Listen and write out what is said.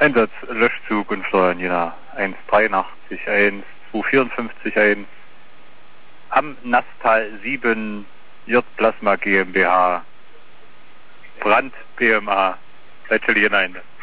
Einsatz Löschzug und Steuern Jena 183 1 254 1 am Nastal 7 J Plasma GmbH Brand PMA Leitstelle Jena Ende.